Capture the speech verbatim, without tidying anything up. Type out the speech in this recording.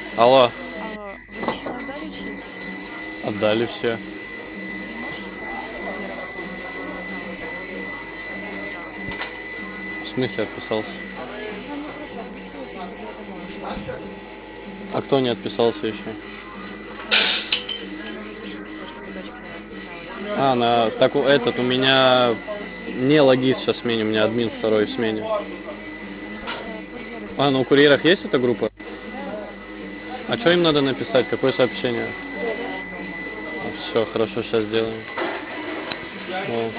Алло, А, вы мне не отдали чеки? отдали все. Вы можете проконтролировать, что я не отписалась на все платежах? В смысле отписался? Она мне просто отписывается, чтобы я домой ушла. А кто не отписался еще? А, мне нужно засветиться, чтобы дочка моя отписалась. А, на так у- этот у меня не логист сейчас смене, у меня админ второй в смене. Просто курьеры А, ну у спрашивают. курьерах есть эта группа? Да, да. А что им надо написать? Какое сообщение? Придешь дома. Все, хорошо, сейчас сделаем. О.